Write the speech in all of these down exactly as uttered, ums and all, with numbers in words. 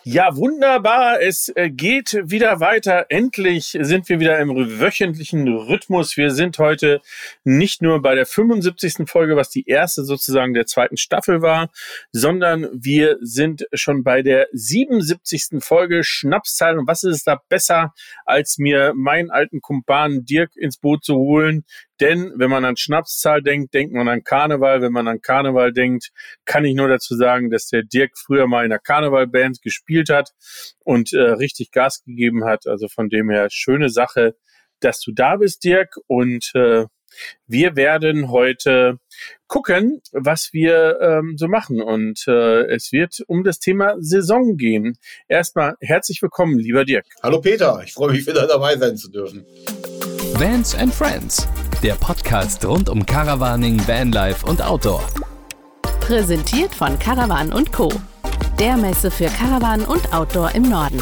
Ja, wunderbar. Es äh, geht wieder weiter. Endlich sind wir wieder im wöchentlichen Rhythmus. Wir sind heute nicht nur bei der fünfundsiebzigsten Folge, was die erste sozusagen der zweiten Staffel war, sondern wir sind schon bei der siebenundsiebzigsten Folge Schnapszahl. Und was ist es da besser, als mir meinen alten Kumpan Dirk ins Boot zu holen? Denn wenn man an Schnapszahl denkt, denkt man an Karneval. Wenn man an Karneval denkt, kann ich nur dazu sagen, dass der Dirk früher mal in einer Karnevalband gespielt hat und äh, richtig Gas gegeben hat. Also von dem her schöne Sache, dass du da bist, Dirk. Und äh, wir werden heute gucken, was wir ähm, so machen. Und äh, es wird um das Thema Saison gehen. Erstmal herzlich willkommen, lieber Dirk. Hallo Peter, ich freue mich wieder dabei sein zu dürfen. Vans and Friends, der Podcast rund um Caravaning, Vanlife und Outdoor. Präsentiert von Caravan und Co., der Messe für Caravan und Outdoor im Norden.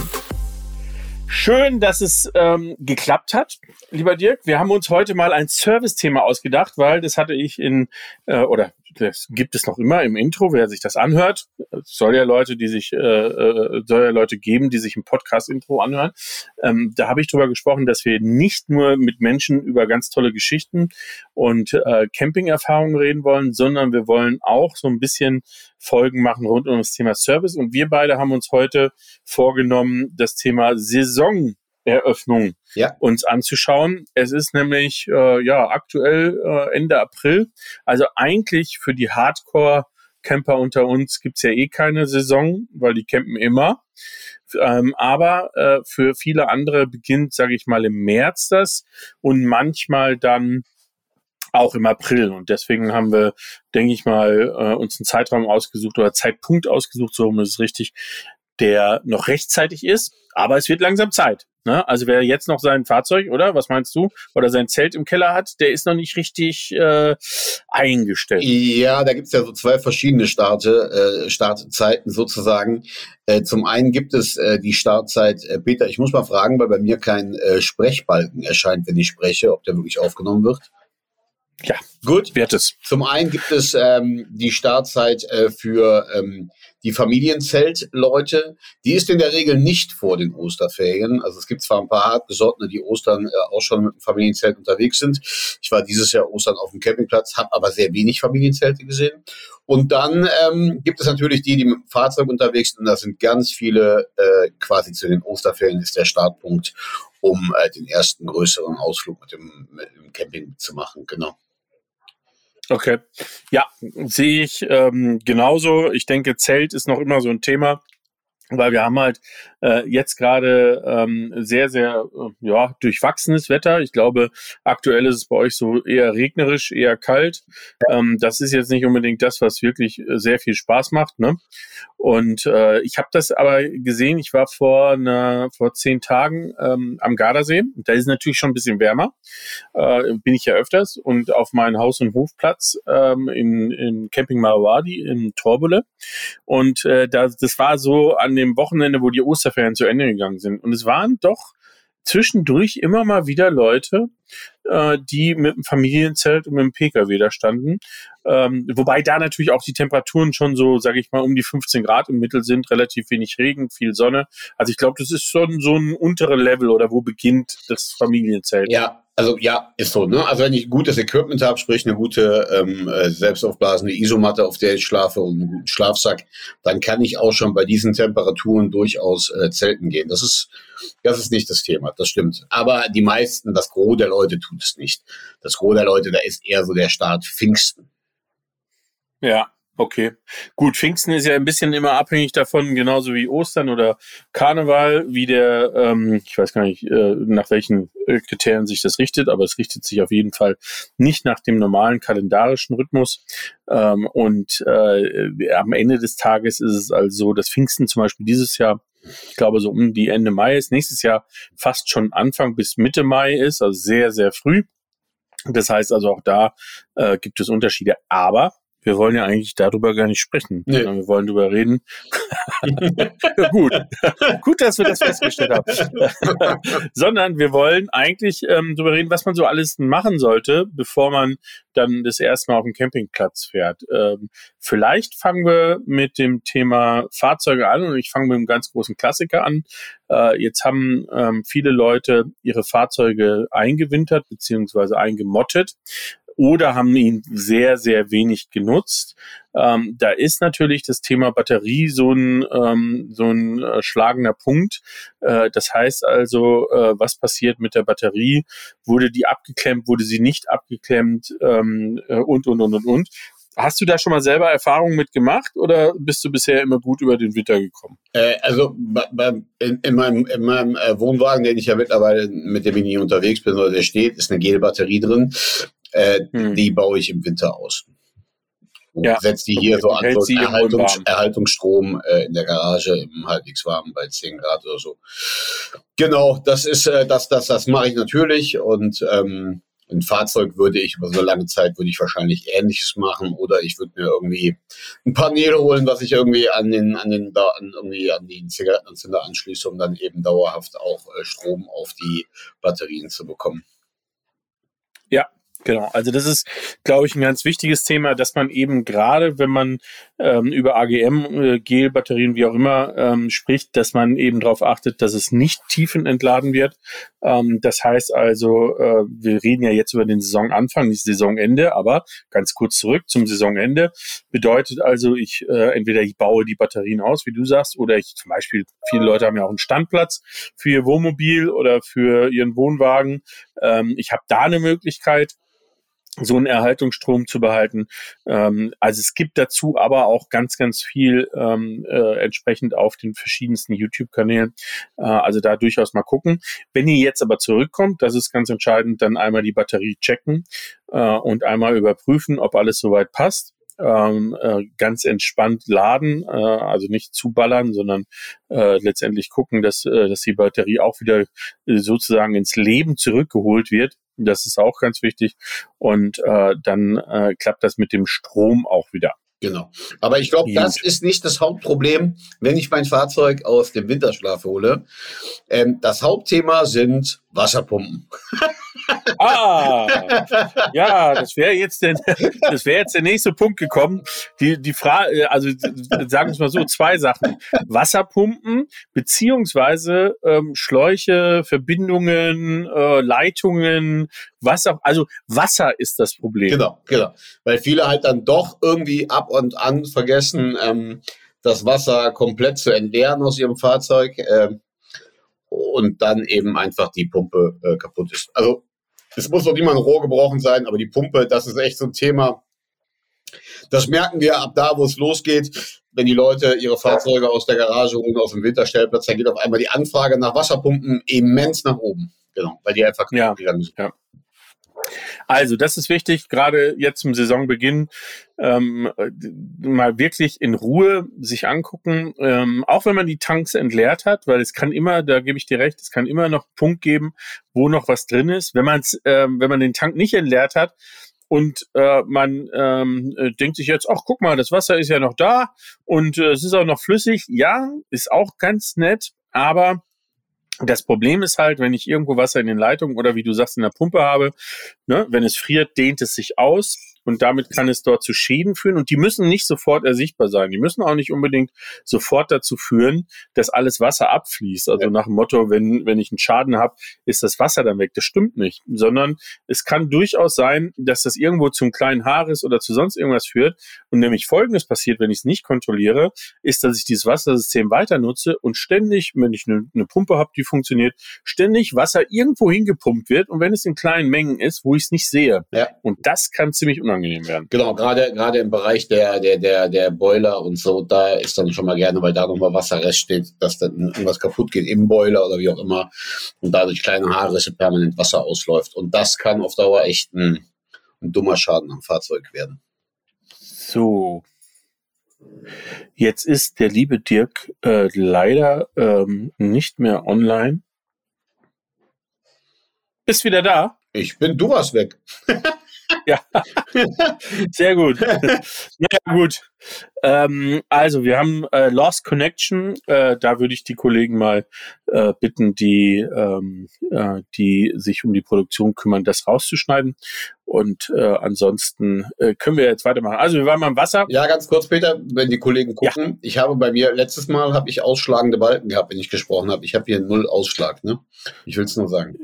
Schön, dass es ähm, geklappt hat, lieber Dirk. Wir haben uns heute mal ein Service-Thema ausgedacht, weil das hatte ich in, äh, oder das gibt es noch immer im Intro, wer sich das anhört. Es soll ja Leute, die sich, äh, äh, soll ja Leute geben, die sich im Podcast-Intro anhören. Ähm, da habe ich drüber gesprochen, dass wir nicht nur mit Menschen über ganz tolle Geschichten und äh, Camping-Erfahrungen reden wollen, sondern wir wollen auch so ein bisschen Folgen machen rund um das Thema Service. Und wir beide haben uns heute vorgenommen, das Thema Saisoneröffnung ja. uns anzuschauen. Es ist nämlich äh, ja aktuell äh, Ende April. Also eigentlich für die Hardcore-Camper unter uns gibt's ja eh keine Saison, weil die campen immer. Ähm, aber äh, für viele andere beginnt, sage ich mal, im März das und manchmal dann auch im April. Und deswegen haben wir, denke ich mal, äh, uns einen Zeitraum ausgesucht oder Zeitpunkt ausgesucht, so ist es richtig, der noch rechtzeitig ist. Aber es wird langsam Zeit. Ne? Also wer jetzt noch sein Fahrzeug, oder? Was meinst du? Oder sein Zelt im Keller hat, der ist noch nicht richtig äh, eingestellt. Ja, da gibt es ja so zwei verschiedene Starte, äh, Startzeiten sozusagen. Äh, zum einen gibt es äh, die Startzeit, äh, Peter, ich muss mal fragen, weil bei mir kein äh, Sprechbalken erscheint, wenn ich spreche, ob der wirklich aufgenommen wird. Ja, gut. Wird es. Zum einen gibt es ähm, die Startzeit äh, für ähm, die Familienzeltleute. Die ist in der Regel nicht vor den Osterferien. Also es gibt zwar ein paar hartgesottene, die Ostern äh, auch schon mit dem Familienzelt unterwegs sind. Ich war dieses Jahr Ostern auf dem Campingplatz, habe aber sehr wenig Familienzelte gesehen. Und dann ähm, gibt es natürlich die, die mit dem Fahrzeug unterwegs sind. Und da sind ganz viele, äh, quasi zu den Osterferien ist der Startpunkt, um äh, den ersten größeren Ausflug mit dem, mit dem Camping zu machen. Genau. Okay, ja, sehe ich ähm, genauso. Ich denke, Zelt ist noch immer so ein Thema, weil wir haben halt äh, jetzt gerade ähm, sehr, sehr äh, ja durchwachsenes Wetter. Ich glaube, aktuell ist es bei euch so eher regnerisch, eher kalt. Ähm, das ist jetzt nicht unbedingt das, was wirklich äh, sehr viel Spaß macht, ne? Und äh, ich habe das aber gesehen, ich war vor einer, vor zehn Tagen ähm, am Gardasee. Da ist es natürlich schon ein bisschen wärmer. Äh, bin ich ja öfters. Und auf meinem Haus- und Hofplatz ähm, in, in Camping Marwadi in Torbole. Und äh, das, das war so an dem Wochenende, wo die Osterferien zu Ende gegangen sind. Und es waren doch zwischendurch immer mal wieder Leute, äh, die mit dem Familienzelt und mit dem P K W da standen. Ähm, wobei da natürlich auch die Temperaturen schon so, sage ich mal, um die fünfzehn Grad im Mittel sind, relativ wenig Regen, viel Sonne. Also ich glaube, das ist schon so ein untere Level oder wo beginnt das Familienzelt. Ja. Also ja, ist so, ne? Also wenn ich gutes Equipment habe, sprich eine gute ähm, selbstaufblasende Isomatte, auf der ich schlafe und einen guten Schlafsack, dann kann ich auch schon bei diesen Temperaturen durchaus äh, zelten gehen. Das ist, das ist nicht das Thema, das stimmt. Aber die meisten, das Gros der Leute tut es nicht. Das Gros der Leute, da ist eher so der Start Pfingsten. Ja. Okay, gut, Pfingsten ist ja ein bisschen immer abhängig davon, genauso wie Ostern oder Karneval, wie der, ähm, ich weiß gar nicht, äh, nach welchen äh, Kriterien sich das richtet, aber es richtet sich auf jeden Fall nicht nach dem normalen kalendarischen Rhythmus. Ähm, und äh, am Ende des Tages ist es also so, dass Pfingsten zum Beispiel dieses Jahr, ich glaube so um die Ende Mai ist, nächstes Jahr fast schon Anfang bis Mitte Mai ist, also sehr, sehr früh. Das heißt also auch da äh, gibt es Unterschiede, aber wir wollen ja eigentlich darüber gar nicht sprechen. Nee. Wir wollen darüber reden. Ja, gut. Gut, dass wir das festgestellt haben. Sondern wir wollen eigentlich ähm, darüber reden, was man so alles machen sollte, bevor man dann das erste Mal auf den Campingplatz fährt. Ähm, vielleicht fangen wir mit dem Thema Fahrzeuge an und ich fange mit einem ganz großen Klassiker an. Äh, jetzt haben ähm, viele Leute ihre Fahrzeuge eingewintert bzw. eingemottet oder haben ihn sehr, sehr wenig genutzt. Ähm, da ist natürlich das Thema Batterie so ein, ähm, so ein äh, schlagender Punkt. Äh, das heißt also, äh, was passiert mit der Batterie? Wurde die abgeklemmt? Wurde sie nicht abgeklemmt? Ähm, äh, und, und, und, und, und. Hast du da schon mal selber Erfahrungen mit gemacht oder bist du bisher immer gut über den Winter gekommen? Äh, also bei, bei, in, in meinem, in meinem äh, Wohnwagen, den ich ja mittlerweile mit dem ich nie unterwegs bin, oder der steht, ist eine Gel-Batterie drin. Äh, hm. Die baue ich im Winter aus. Und ja. setze die hier okay, so an so Erhaltungs, Erhaltungsstrom äh, in der Garage im halbwegs warm bei zehn Grad oder so. Genau, das ist äh, das, das, das mache ich natürlich und ähm, ein Fahrzeug würde ich über so eine lange Zeit würde ich wahrscheinlich Ähnliches machen oder ich würde mir irgendwie ein Panel holen, was ich irgendwie an den an den an, irgendwie an die Zigarettenanzünder anschließe, um dann eben dauerhaft auch äh, Strom auf die Batterien zu bekommen. Ja. Genau, also das ist, glaube ich, ein ganz wichtiges Thema, dass man eben gerade, wenn man ähm, über A G M, äh, Gel-Batterien, wie auch immer, ähm, spricht, dass man eben darauf achtet, dass es nicht tiefenentladen wird. Ähm, das heißt also, äh, wir reden ja jetzt über den Saisonanfang, nicht Saisonende, aber ganz kurz zurück zum Saisonende. Bedeutet also, ich äh, entweder ich baue die Batterien aus, wie du sagst, oder ich zum Beispiel, viele Leute haben ja auch einen Standplatz für ihr Wohnmobil oder für ihren Wohnwagen. Ähm, ich habe da eine Möglichkeit, so einen Erhaltungsstrom zu behalten. Ähm, also es gibt dazu aber auch ganz, ganz viel ähm, äh, entsprechend auf den verschiedensten YouTube-Kanälen. Äh, also da durchaus mal gucken. Wenn ihr jetzt aber zurückkommt, das ist ganz entscheidend, dann einmal die Batterie checken äh, und einmal überprüfen, ob alles soweit passt. Ähm, äh, ganz entspannt laden, äh, also nicht zuballern, sondern äh, letztendlich gucken, dass, äh, dass die Batterie auch wieder äh, sozusagen ins Leben zurückgeholt wird. Das ist auch ganz wichtig. Und äh, dann äh, klappt das mit dem Strom auch wieder. Genau. Aber ich glaube, das ist nicht das Hauptproblem, wenn ich mein Fahrzeug aus dem Winterschlaf hole. Ähm, das Hauptthema sind Wasserpumpen. Ah, ja, das wäre jetzt der, das wäre jetzt der nächste Punkt gekommen. Die, die Frage, also sagen wir es mal so, zwei Sachen. Wasserpumpen, beziehungsweise ähm, Schläuche, Verbindungen, äh, Leitungen, Wasser, also Wasser ist das Problem. Genau, genau. Weil viele halt dann doch irgendwie ab und an vergessen, ähm, das Wasser komplett zu entleeren aus ihrem Fahrzeug äh, und dann eben einfach die Pumpe äh, kaputt ist. Also es muss noch nicht mal ein Rohr gebrochen sein, aber die Pumpe, das ist echt so ein Thema. Das merken wir ab da, wo es losgeht. Wenn die Leute ihre Fahrzeuge aus der Garage holen, aus dem Winterstellplatz, dann geht auf einmal die Anfrage nach Wasserpumpen immens nach oben. Genau, weil die einfach ja, gegangen sind. Ja. Also, das ist wichtig, gerade jetzt zum Saisonbeginn, ähm, mal wirklich in Ruhe sich angucken, ähm, auch wenn man die Tanks entleert hat, weil es kann immer, da gebe ich dir recht, es kann immer noch einen Punkt geben, wo noch was drin ist. Wenn man's, ähm, wenn man den Tank nicht entleert hat und äh, man ähm, denkt sich jetzt, ach, guck mal, das Wasser ist ja noch da und äh, es ist auch noch flüssig. Ja, ist auch ganz nett, aber das Problem ist halt, wenn ich irgendwo Wasser in den Leitungen oder wie du sagst in der Pumpe habe, ne, wenn es friert, dehnt es sich aus und damit kann es dort zu Schäden führen und die müssen nicht sofort ersichtbar sein. Die müssen auch nicht unbedingt sofort dazu führen, dass alles Wasser abfließt. Also ja. nach dem Motto, wenn, wenn ich einen Schaden habe, ist das Wasser dann weg. Das stimmt nicht, sondern es kann durchaus sein, dass das irgendwo zum kleinen Haarriss oder zu sonst irgendwas führt und nämlich Folgendes passiert, wenn ich es nicht kontrolliere, ist, dass ich dieses Wassersystem weiter nutze und ständig, wenn ich eine, eine Pumpe habe, die funktioniert, ständig Wasser irgendwo hingepumpt wird und wenn es in kleinen Mengen ist, wo ich es nicht sehe. Ja. Und das kann ziemlich unangenehm werden. Genau, gerade gerade im Bereich der der der der Boiler und so, da ist dann schon mal gerne, weil da nochmal Wasserrest steht, dass dann irgendwas kaputt geht im Boiler oder wie auch immer und dadurch kleine Haarrisse permanent Wasser ausläuft und das kann auf Dauer echt ein, ein dummer Schaden am Fahrzeug werden. So, jetzt ist der liebe Dirk äh, leider ähm, nicht mehr online. Bist wieder da? Ich bin, du warst weg. Ja, sehr gut. Ja, gut. Ähm, also, wir haben äh, Lost Connection. Äh, da würde ich die Kollegen mal äh, bitten, die, ähm, äh, die sich um die Produktion kümmern, das rauszuschneiden. Und äh, ansonsten äh, können wir jetzt weitermachen. Also, wir waren mal im Wasser. Ja, ganz kurz, Peter, wenn die Kollegen gucken. Ja. Ich habe bei mir, letztes Mal habe ich ausschlagende Balken gehabt, wenn ich gesprochen habe. Ich habe hier null Ausschlag, ne? Ich will es nur sagen.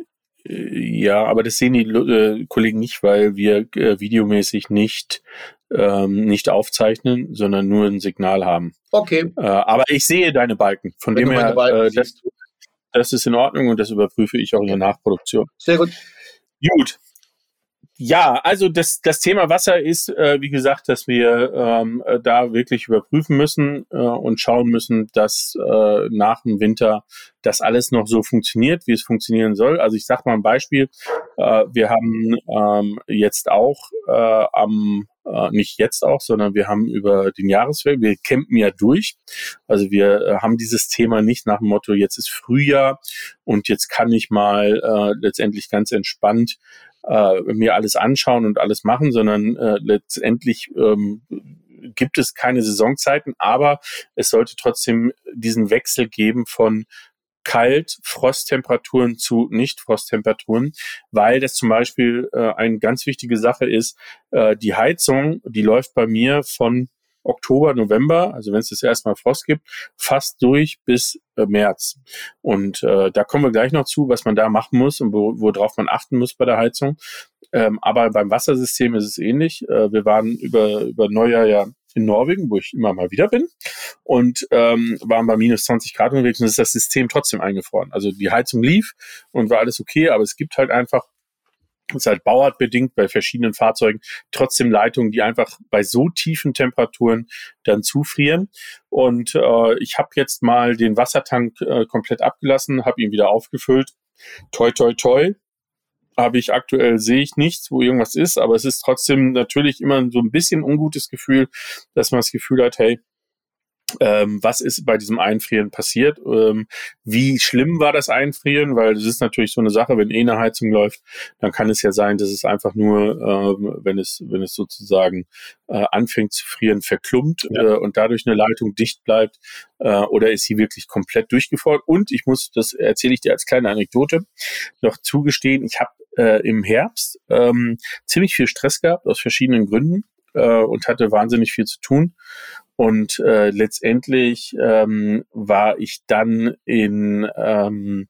Ja, aber das sehen die äh, Kollegen nicht, weil wir äh, videomäßig nicht, ähm, nicht aufzeichnen, sondern nur ein Signal haben. Okay. Äh, aber ich sehe deine Balken. Von Wenn dem her, äh, das, das ist in Ordnung und das überprüfe ich auch in der Nachproduktion. Sehr gut. Gut. Ja, also das, das Thema Wasser ist, äh, wie gesagt, dass wir ähm, da wirklich überprüfen müssen äh, und schauen müssen, dass äh, nach dem Winter das alles noch so funktioniert, wie es funktionieren soll. Also ich sage mal ein Beispiel. Äh, wir haben ähm, jetzt auch äh, am, äh, nicht jetzt auch, sondern wir haben über den Jahreswechsel, wir campen ja durch. Also wir äh, haben dieses Thema nicht nach dem Motto, jetzt ist Frühjahr und jetzt kann ich mal äh, letztendlich ganz entspannt äh, mir alles anschauen und alles machen, sondern äh, letztendlich ähm, gibt es keine Saisonzeiten, aber es sollte trotzdem diesen Wechsel geben von Kalt, Frosttemperaturen zu Nicht-Frosttemperaturen, weil das zum Beispiel äh, eine ganz wichtige Sache ist, äh, die Heizung, die läuft bei mir von Oktober, November, also wenn es das erste Mal Frost gibt, fast durch bis äh, März. Und äh, da kommen wir gleich noch zu, was man da machen muss und wo, worauf man achten muss bei der Heizung. Ähm, aber beim Wassersystem ist es ähnlich. Äh, wir waren über, über Neujahr ja in Norwegen, wo ich immer mal wieder bin, und ähm, waren bei minus zwanzig Grad unterwegs und ist das System trotzdem eingefroren. Also die Heizung lief und war alles okay, aber es gibt halt einfach, es ist halt bauartbedingt bei verschiedenen Fahrzeugen trotzdem Leitungen, die einfach bei so tiefen Temperaturen dann zufrieren. Und äh, ich habe jetzt mal den Wassertank äh, komplett abgelassen, habe ihn wieder aufgefüllt. Toi, toi, toi. Habe ich aktuell, sehe ich nichts, wo irgendwas ist, aber es ist trotzdem natürlich immer so ein bisschen ungutes Gefühl, dass man das Gefühl hat, hey, Ähm, was ist bei diesem Einfrieren passiert? Ähm, wie schlimm war das Einfrieren? Weil es ist natürlich so eine Sache, wenn eh eine Heizung läuft, dann kann es ja sein, dass es einfach nur, ähm, wenn es wenn es sozusagen äh, anfängt zu frieren, verklumpt ja. äh, und dadurch eine Leitung dicht bleibt, äh, oder ist sie wirklich komplett durchgefroren? Und ich muss, das erzähle ich dir als kleine Anekdote, noch zugestehen, ich habe äh, im Herbst ähm, ziemlich viel Stress gehabt aus verschiedenen Gründen äh, und hatte wahnsinnig viel zu tun. Und äh, letztendlich ähm, war ich dann in, ähm,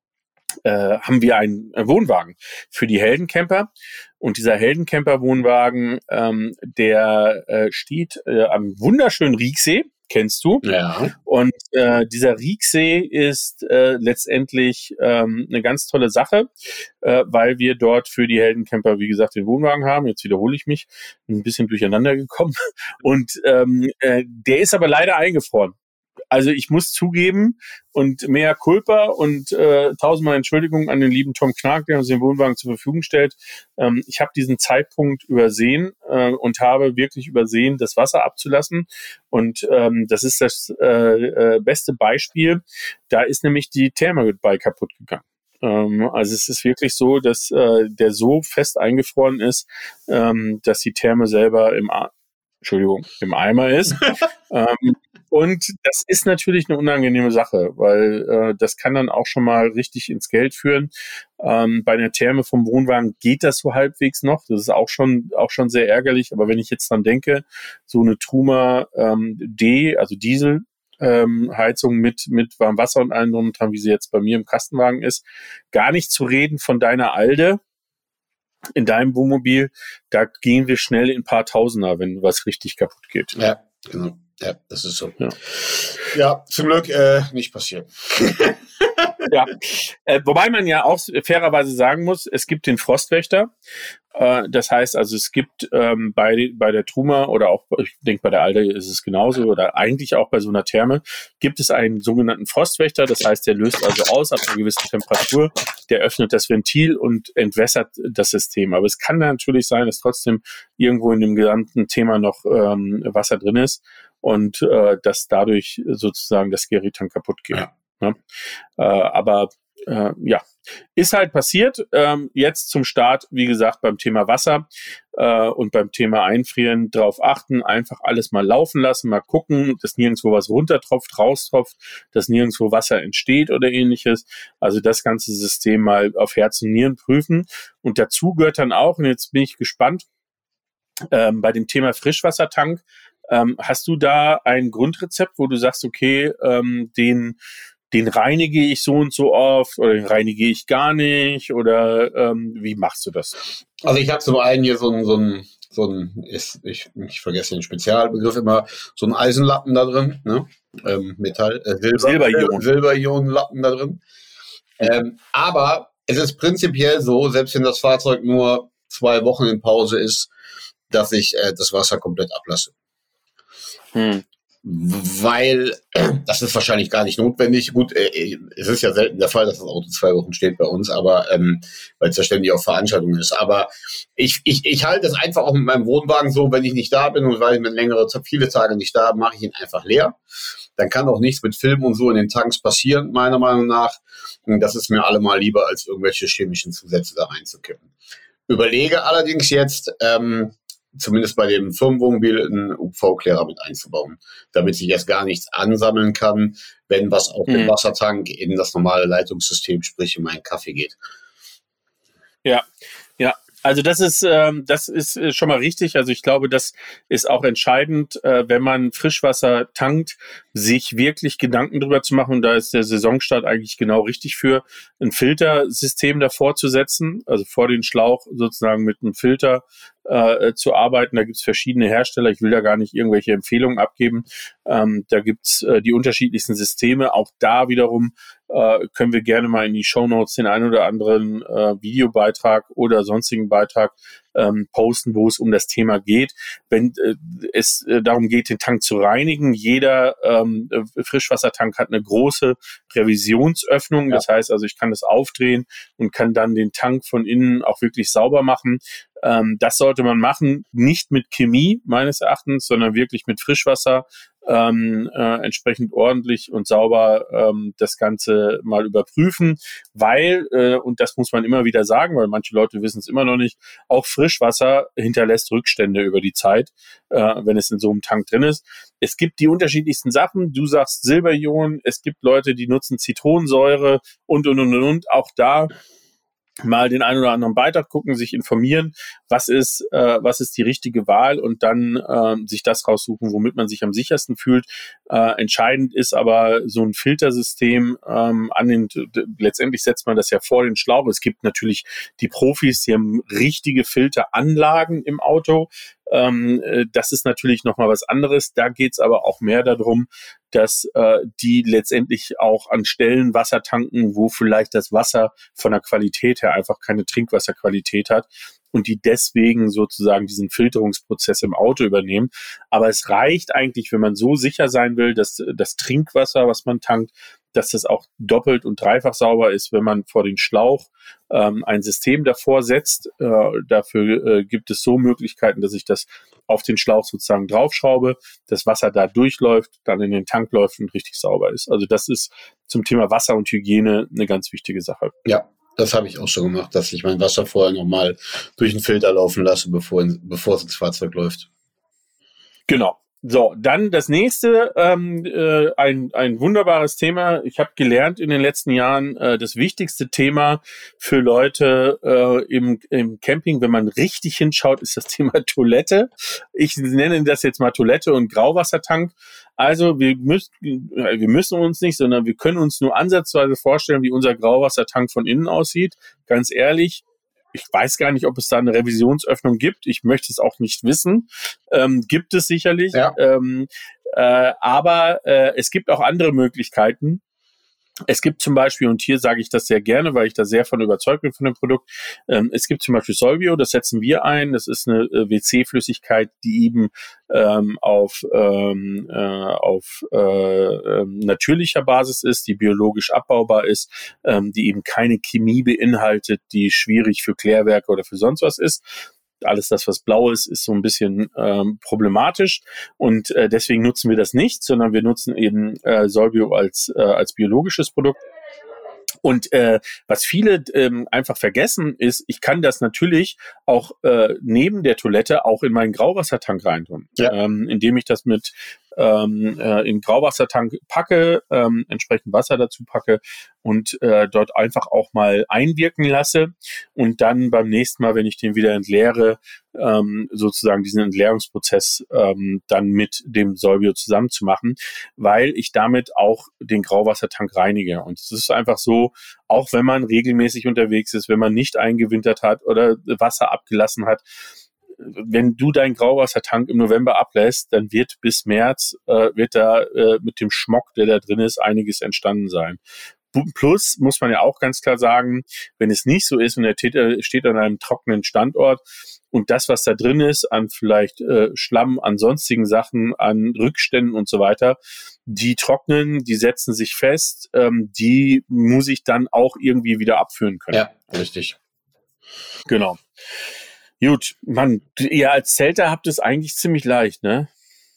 äh, haben wir einen Wohnwagen für die Heldencamper. Und dieser Heldencamper-Wohnwagen, ähm, der äh, steht äh, am wunderschönen Rieksee. Kennst du? Ja. Und äh, dieser Rieksee ist äh, letztendlich ähm, eine ganz tolle Sache, äh, weil wir dort für die Heldencamper, wie gesagt, den Wohnwagen haben. Jetzt wiederhole ich mich, ein bisschen durcheinander gekommen. Und ähm, äh, der ist aber leider eingefroren. Also ich muss zugeben und mea culpa und äh, tausendmal Entschuldigung an den lieben Tom Knark, der uns den Wohnwagen zur Verfügung stellt. Ähm, ich habe diesen Zeitpunkt übersehen äh, und habe wirklich übersehen, das Wasser abzulassen. Und ähm, das ist das äh, äh, beste Beispiel. Da ist nämlich die Thermogit-Bike kaputt gegangen. Ähm, also es ist wirklich so, dass äh, der so fest eingefroren ist, ähm, dass die Therme selber im A- Entschuldigung, im Eimer ist. ähm, Und das ist natürlich eine unangenehme Sache, weil äh, das kann dann auch schon mal richtig ins Geld führen. Ähm, bei einer Therme vom Wohnwagen geht das so halbwegs noch. Das ist auch schon auch schon sehr ärgerlich. Aber wenn ich jetzt dran denke, so eine Truma ähm, D, also Diesel, ähm, Heizung mit mit warmem Wasser und allem drum und dran, wie sie jetzt bei mir im Kastenwagen ist, gar nicht zu reden von deiner Alde in deinem Wohnmobil, da gehen wir schnell in ein paar Tausender, wenn was richtig kaputt geht. Ja, genau. Ja, das ist so. Ja, ja zum Glück äh, nicht passiert. ja. Äh, wobei man ja auch fairerweise sagen muss, es gibt den Frostwächter. Äh, das heißt also, es gibt ähm, bei, bei der Truma oder auch, ich denke, bei der Alde ist es genauso oder eigentlich auch bei so einer Therme, gibt es einen sogenannten Frostwächter. Das heißt, der löst also aus ab einer gewissen Temperatur, der öffnet das Ventil und entwässert das System. Aber es kann natürlich sein, dass trotzdem irgendwo in dem gesamten Thema noch ähm, Wasser drin ist und äh, dass dadurch sozusagen das Gerät dann kaputt geht. Ja. Ja? Äh, aber äh, ja, ist halt passiert. Ähm, jetzt zum Start, wie gesagt, beim Thema Wasser äh, und beim Thema Einfrieren drauf achten, einfach alles mal laufen lassen, mal gucken, dass nirgendwo was runtertropft, raustropft, dass nirgendwo Wasser entsteht oder ähnliches. Also das ganze System mal auf Herz und Nieren prüfen. Und dazu gehört dann auch, und jetzt bin ich gespannt, ähm, bei dem Thema Frischwassertank, ähm, hast du da ein Grundrezept, wo du sagst, okay, ähm, den den reinige ich so und so oft oder den reinige ich gar nicht oder ähm, wie machst du das? Also ich habe zum einen hier so ein, so ein, so ein ist, ich, ich vergesse den Spezialbegriff immer, so ein Eisenlappen da drin, ne? ähm, Metall, äh, Silber, Silberionen. Silberionenlappen da drin. Ähm, aber es ist prinzipiell so, selbst wenn das Fahrzeug nur zwei Wochen in Pause ist, dass ich äh, das Wasser komplett ablasse. Hm. Weil, das ist wahrscheinlich gar nicht notwendig. Gut, äh, es ist ja selten der Fall, dass das Auto zwei Wochen steht bei uns, aber ähm, weil es ja ständig auf Veranstaltungen ist. Aber ich, ich, ich halte es einfach auch mit meinem Wohnwagen so, wenn ich nicht da bin und weil ich mit längere, viele Tage nicht da bin, mache ich ihn einfach leer. Dann kann auch nichts mit Film und so in den Tanks passieren, meiner Meinung nach. Und das ist mir allemal lieber, als irgendwelche chemischen Zusätze da reinzukippen. Überlege allerdings jetzt, ähm, zumindest bei dem Firmenwohnmobil einen U V-Klärer mit einzubauen, damit sich jetzt gar nichts ansammeln kann, wenn was auf mhm. dem Wassertank in das normale Leitungssystem, sprich in meinen Kaffee geht. Ja, ja. Also das ist ähm, das ist schon mal richtig. Also ich glaube, das ist auch entscheidend, äh, wenn man Frischwasser tankt, sich wirklich Gedanken drüber zu machen. Und da ist der Saisonstart eigentlich genau richtig für, ein Filtersystem davor zu setzen, also vor den Schlauch sozusagen mit einem Filter äh, zu arbeiten. Da gibt es verschiedene Hersteller. Ich will da gar nicht irgendwelche Empfehlungen abgeben. Ähm, da gibt es äh, die unterschiedlichsten Systeme. Auch da wiederum äh, können wir gerne mal in die Shownotes den einen oder anderen äh, Videobeitrag oder sonstigen Beitrag ähm, posten, wo es um das Thema geht. Wenn äh, es äh, darum geht, den Tank zu reinigen, jeder ähm, Frischwassertank hat eine große Revisionsöffnung. Ja. Das heißt also, ich kann das aufdrehen und kann dann den Tank von innen auch wirklich sauber machen. Ähm, das sollte man machen, nicht mit Chemie meines Erachtens, sondern wirklich mit Frischwasser, ähm, äh, entsprechend ordentlich und sauber ähm, das Ganze mal überprüfen, weil, äh, und das muss man immer wieder sagen, weil manche Leute wissen es immer noch nicht, auch Frischwasser hinterlässt Rückstände über die Zeit, äh, wenn es in so einem Tank drin ist. Es gibt die unterschiedlichsten Sachen. Du sagst Silberionen, es gibt Leute, die nutzen Zitronensäure und, und, und, und. Auch da mal den einen oder anderen Beitrag gucken, sich informieren, was ist, äh, was ist die richtige Wahl und dann äh, sich das raussuchen, womit man sich am sichersten fühlt. Äh, entscheidend ist aber so ein Filtersystem ähm, an den, letztendlich setzt man das ja vor den Schlauch. Es gibt natürlich die Profis, die haben richtige Filteranlagen im Auto. Ähm, das ist natürlich nochmal was anderes. Da geht's aber auch mehr darum, dass äh, die letztendlich auch an Stellen Wasser tanken, wo vielleicht das Wasser von der Qualität her einfach keine Trinkwasserqualität hat und die deswegen sozusagen diesen Filterungsprozess im Auto übernehmen. Aber es reicht eigentlich, wenn man so sicher sein will, dass das Trinkwasser, was man tankt, dass das auch doppelt und dreifach sauber ist, wenn man vor den Schlauch ähm, ein System davor setzt. Äh, dafür äh, gibt es so Möglichkeiten, dass ich das auf den Schlauch sozusagen draufschraube, das Wasser da durchläuft, dann in den Tank läuft und richtig sauber ist. Also das ist zum Thema Wasser und Hygiene eine ganz wichtige Sache. Ja, das habe ich auch schon gemacht, dass ich mein Wasser vorher nochmal durch den Filter laufen lasse, bevor, bevor es ins Fahrzeug läuft. Genau. So, dann das nächste, ähm, äh, ein, ein wunderbares Thema. Ich habe gelernt in den letzten Jahren, äh, das wichtigste Thema für Leute äh, im, im Camping, wenn man richtig hinschaut, ist das Thema Toilette. Ich nenne das jetzt mal Toilette und Grauwassertank. Also wir müssen, wir müssen uns nicht, sondern wir können uns nur ansatzweise vorstellen, wie unser Grauwassertank von innen aussieht. Ganz ehrlich, ich weiß gar nicht, ob es da eine Revisionsöffnung gibt. Ich möchte es auch nicht wissen. Ähm, gibt es sicherlich. Ja. Ähm, äh, aber äh, es gibt auch andere Möglichkeiten. Es gibt zum Beispiel, und hier sage ich das sehr gerne, weil ich da sehr von überzeugt bin von dem Produkt, ähm, es gibt zum Beispiel Solvio, das setzen wir ein. Das ist eine äh, W C-Flüssigkeit, die eben ähm, auf, ähm, äh, auf äh, äh, natürlicher Basis ist, die biologisch abbaubar ist, ähm, die eben keine Chemie beinhaltet, die schwierig für Klärwerke oder für sonst was ist. Alles das, was blau ist, ist so ein bisschen ähm, problematisch und äh, deswegen nutzen wir das nicht, sondern wir nutzen eben äh, Solvio als, äh, als biologisches Produkt. Und äh, was viele ähm, einfach vergessen ist, ich kann das natürlich auch äh, neben der Toilette auch in meinen Grauwassertank reintun, ja. ähm, indem ich das mit ähm, äh, in Grauwassertank packe, ähm, entsprechend Wasser dazu packe und äh, dort einfach auch mal einwirken lasse und dann beim nächsten Mal, wenn ich den wieder entleere, ähm, sozusagen diesen Entleerungsprozess ähm, dann mit dem Solvio zusammen zu machen, weil ich damit auch den Grauwassertank reinige. Und es ist einfach so, auch wenn man regelmäßig unterwegs ist, wenn man nicht eingewintert hat oder Wasser abgelassen hat, wenn du deinen Grauwassertank im November ablässt, dann wird bis März, äh, wird da äh, mit dem Schmock, der da drin ist, einiges entstanden sein. Plus muss man ja auch ganz klar sagen, wenn es nicht so ist und der Täter steht an einem trockenen Standort und das, was da drin ist, an vielleicht äh, Schlamm, an sonstigen Sachen, an Rückständen und so weiter, die trocknen, die setzen sich fest, ähm, die muss ich dann auch irgendwie wieder abführen können. Ja, richtig. Genau. Gut, Mann, ihr als Zelter habt es eigentlich ziemlich leicht, ne?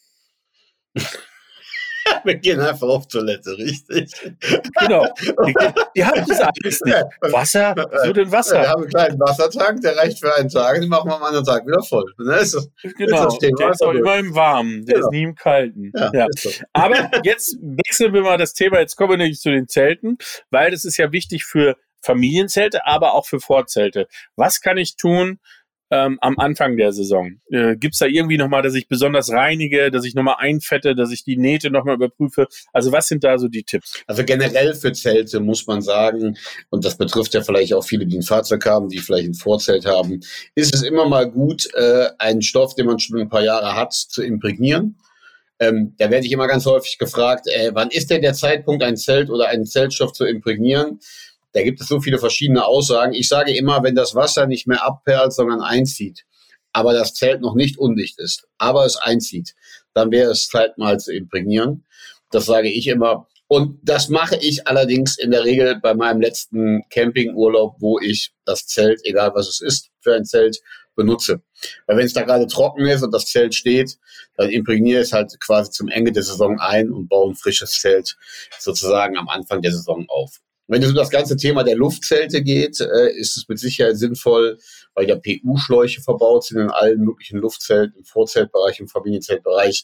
Wir gehen einfach auf Toilette, richtig? Genau. Ihr, ihr habt das alles nicht. Wasser? So denn Wasser? Wir haben einen kleinen Wassertank, der reicht für einen Tag, den machen wir am anderen Tag wieder voll. Ne? Ist das, genau, ist das der ist auch immer im Warmen, der genau. ist nie im Kalten. Ja, ja. Aber jetzt wechseln wir mal das Thema, jetzt kommen wir nämlich zu den Zelten, weil das ist ja wichtig für Familienzelte, aber auch für Vorzelte. Was kann ich tun ähm, am Anfang der Saison? Äh, Gibt es da irgendwie nochmal, dass ich besonders reinige, dass ich nochmal einfette, dass ich die Nähte nochmal überprüfe? Also was sind da so die Tipps? Also generell für Zelte muss man sagen, und das betrifft ja vielleicht auch viele, die ein Fahrzeug haben, die vielleicht ein Vorzelt haben, ist es immer mal gut, äh, einen Stoff, den man schon ein paar Jahre hat, zu imprägnieren. Ähm, da werde ich immer ganz häufig gefragt, äh, wann ist denn der Zeitpunkt, ein Zelt oder einen Zeltstoff zu imprägnieren? Da gibt es so viele verschiedene Aussagen. Ich sage immer, wenn das Wasser nicht mehr abperlt, sondern einzieht, aber das Zelt noch nicht undicht ist, aber es einzieht, dann wäre es Zeit, mal zu imprägnieren. Das sage ich immer. Und das mache ich allerdings in der Regel bei meinem letzten Campingurlaub, wo ich das Zelt, egal was es ist, für ein Zelt benutze. Weil wenn es da gerade trocken ist und das Zelt steht, dann imprägniere ich es halt quasi zum Ende der Saison ein und baue ein frisches Zelt sozusagen am Anfang der Saison auf. Wenn es um das ganze Thema der Luftzelte geht, äh, ist es mit Sicherheit sinnvoll, weil ja P U-Schläuche verbaut sind in allen möglichen Luftzelten, im Vorzeltbereich, im Familienzeltbereich,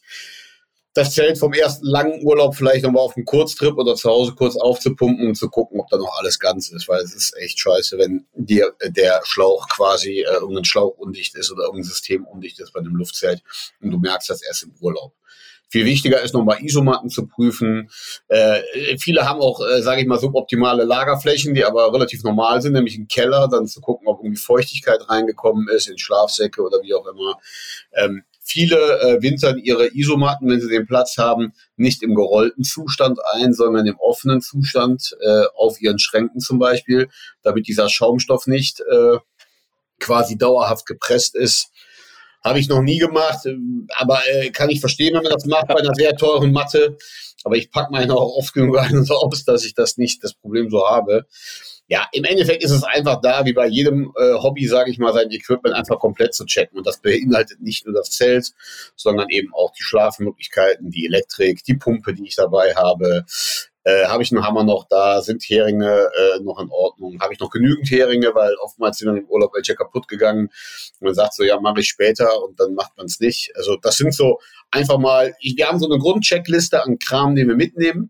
das Zelt vom ersten langen Urlaub vielleicht nochmal auf einen Kurztrip oder zu Hause kurz aufzupumpen und zu gucken, ob da noch alles ganz ist, weil es ist echt scheiße, wenn dir der Schlauch quasi, äh, irgendein Schlauch undicht ist oder irgendein System undicht ist bei einem Luftzelt und du merkst das erst im Urlaub. Viel wichtiger ist nochmal Isomatten zu prüfen. Äh, viele haben auch, äh, sage ich mal, suboptimale Lagerflächen, die aber relativ normal sind, nämlich im Keller, dann zu gucken, ob irgendwie Feuchtigkeit reingekommen ist, in Schlafsäcke oder wie auch immer. Ähm, viele äh, wintern ihre Isomatten, wenn sie den Platz haben, nicht im gerollten Zustand ein, sondern im offenen Zustand, äh, auf ihren Schränken zum Beispiel, damit dieser Schaumstoff nicht äh, quasi dauerhaft gepresst ist. Habe ich noch nie gemacht, aber äh, kann ich verstehen, wenn man das macht bei einer sehr teuren Matte. Aber ich packe meine auch oft genug ein und so aus, dass ich das nicht, das Problem so habe. Ja, im Endeffekt ist es einfach da, wie bei jedem äh, Hobby, sage ich mal, sein Equipment einfach komplett zu checken. Und das beinhaltet nicht nur das Zelt, sondern eben auch die Schlafmöglichkeiten, die Elektrik, die Pumpe, die ich dabei habe. Äh, habe ich einen Hammer noch da? Sind Heringe äh, noch in Ordnung? Habe ich noch genügend Heringe? Weil oftmals sind dann im Urlaub welche kaputt gegangen. Und man sagt so, ja, mache ich später und dann macht man es nicht. Also das sind so einfach mal, ich, wir haben so eine Grundcheckliste an Kram, den wir mitnehmen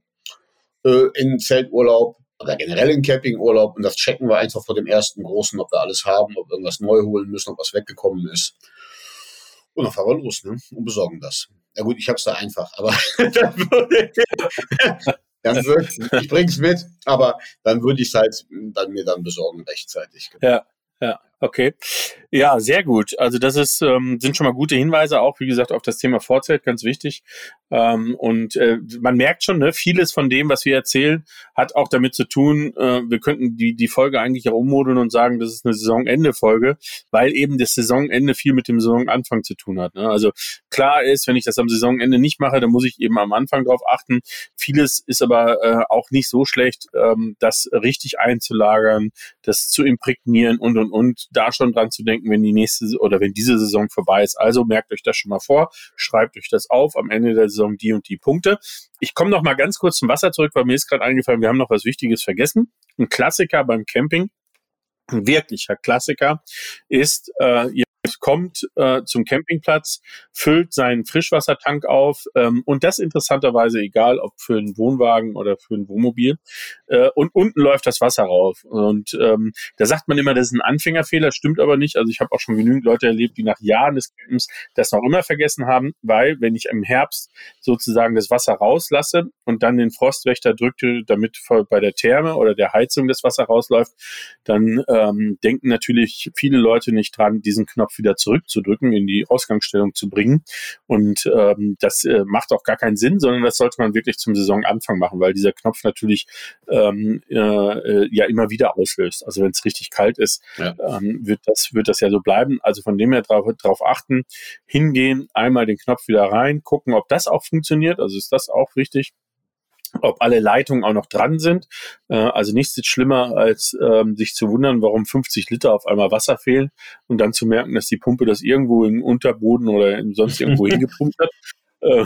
äh, in Zelturlaub oder generell in Campingurlaub. Und das checken wir einfach vor dem ersten Großen, ob wir alles haben, ob wir irgendwas neu holen müssen, ob was weggekommen ist. Und dann fahren wir los, ne? Und besorgen das. Ja gut, ich habe es da einfach, aber dann würde Dann würd, ich bringe es mit, aber dann würde ich es halt dann mir dann besorgen rechtzeitig. Ja, ja, okay. Ja, sehr gut. Also das ist ähm, sind schon mal gute Hinweise, auch wie gesagt auf das Thema Vorzelt, ganz wichtig. Ähm, und äh, man merkt schon, ne, vieles von dem, was wir erzählen, hat auch damit zu tun, äh, wir könnten die die Folge eigentlich auch ummodeln und sagen, das ist eine Saisonende-Folge, weil eben das Saisonende viel mit dem Saisonanfang zu tun hat. Ne? Also klar ist, wenn ich das am Saisonende nicht mache, dann muss ich eben am Anfang drauf achten. Vieles ist aber äh, auch nicht so schlecht, ähm, das richtig einzulagern, das zu imprägnieren und und und. da schon dran zu denken, wenn die nächste oder wenn diese Saison vorbei ist. Also merkt euch das schon mal vor, schreibt euch das auf, am Ende der Saison die und die Punkte. Ich komme noch mal ganz kurz zum Wasser zurück, weil mir ist gerade eingefallen, wir haben noch was Wichtiges vergessen. Ein Klassiker beim Camping, ein wirklicher Klassiker ist, äh, ihr kommt äh, zum Campingplatz, füllt seinen Frischwassertank auf ähm, und das interessanterweise egal, ob für einen Wohnwagen oder für ein Wohnmobil äh, und unten läuft das Wasser rauf und ähm, da sagt man immer, das ist ein Anfängerfehler, stimmt aber nicht, also ich habe auch schon genügend Leute erlebt, die nach Jahren des Campens das noch immer vergessen haben, weil wenn ich im Herbst sozusagen das Wasser rauslasse und dann den Frostwächter drückte, damit bei der Therme oder der Heizung das Wasser rausläuft, dann ähm, denken natürlich viele Leute nicht dran, diesen Knopf wieder zurückzudrücken, in die Ausgangsstellung zu bringen. Und ähm, das äh, macht auch gar keinen Sinn, sondern das sollte man wirklich zum Saisonanfang machen, weil dieser Knopf natürlich ähm, äh, ja immer wieder auslöst. Also wenn es richtig kalt ist, ja. ähm, wird das wird das ja so bleiben. Also von dem her drauf, drauf achten, hingehen, einmal den Knopf wieder rein, gucken, ob das auch funktioniert. Also ist das auch wichtig. Ob alle Leitungen auch noch dran sind. Äh, also nichts ist schlimmer, als ähm, sich zu wundern, warum fünfzig Liter auf einmal Wasser fehlen und dann zu merken, dass die Pumpe das irgendwo im Unterboden oder sonst irgendwo hingepumpt hat. Äh,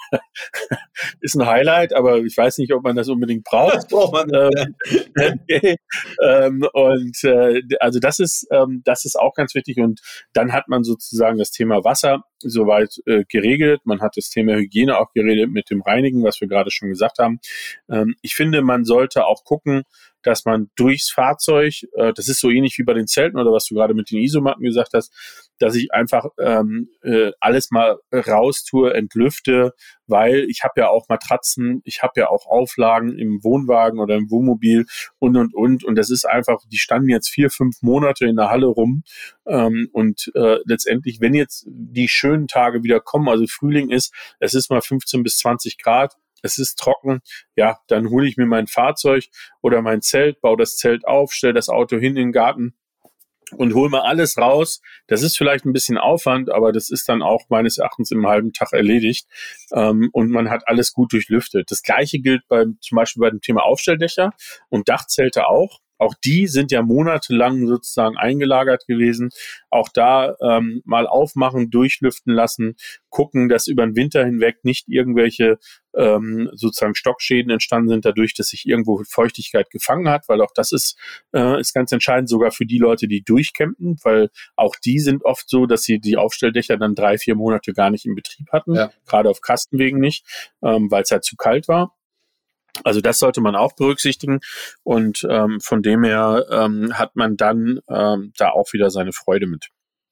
ist ein Highlight, aber ich weiß nicht, ob man das unbedingt braucht. Das braucht man nicht. Ähm, ähm, und äh, also das ist ähm, das ist auch ganz wichtig und dann hat man sozusagen das Thema Wasser soweit äh, geregelt. Man hat das Thema Hygiene auch geredet mit dem Reinigen, was wir gerade schon gesagt haben. Ähm, ich finde, man sollte auch gucken, dass man durchs Fahrzeug, äh, das ist so ähnlich wie bei den Zelten oder was du gerade mit den Isomatten gesagt hast, dass ich einfach ähm, äh, alles mal raustue, entlüfte, weil ich habe ja auch Matratzen, ich habe ja auch Auflagen im Wohnwagen oder im Wohnmobil und, und, und. Und das ist einfach, die standen jetzt vier, fünf Monate in der Halle rum. Ähm, und äh, letztendlich, wenn jetzt die schönen Tage wieder kommen, also Frühling ist, es ist mal fünfzehn bis zwanzig Grad, es ist trocken, ja, dann hole ich mir mein Fahrzeug oder mein Zelt, baue das Zelt auf, stelle das Auto hin in den Garten und hole mal alles raus. Das ist vielleicht ein bisschen Aufwand, aber das ist dann auch meines Erachtens im halben Tag erledigt. Ähm, und man hat alles gut durchlüftet. Das Gleiche gilt beim, zum Beispiel bei dem Thema Aufstelldächer und Dachzelte auch. Auch die sind ja monatelang sozusagen eingelagert gewesen. Auch da ähm, mal aufmachen, durchlüften lassen, gucken, dass über den Winter hinweg nicht irgendwelche ähm, sozusagen Stockschäden entstanden sind, dadurch, dass sich irgendwo Feuchtigkeit gefangen hat, weil auch das ist, äh, ist ganz entscheidend, sogar für die Leute, die durchcampen, weil auch die sind oft so, dass sie die Aufstelldächer dann drei, vier Monate gar nicht in Betrieb hatten, ja. Gerade auf Kastenwegen nicht, ähm, weil es halt zu kalt war. Also das sollte man auch berücksichtigen und ähm, von dem her ähm, hat man dann ähm, da auch wieder seine Freude mit.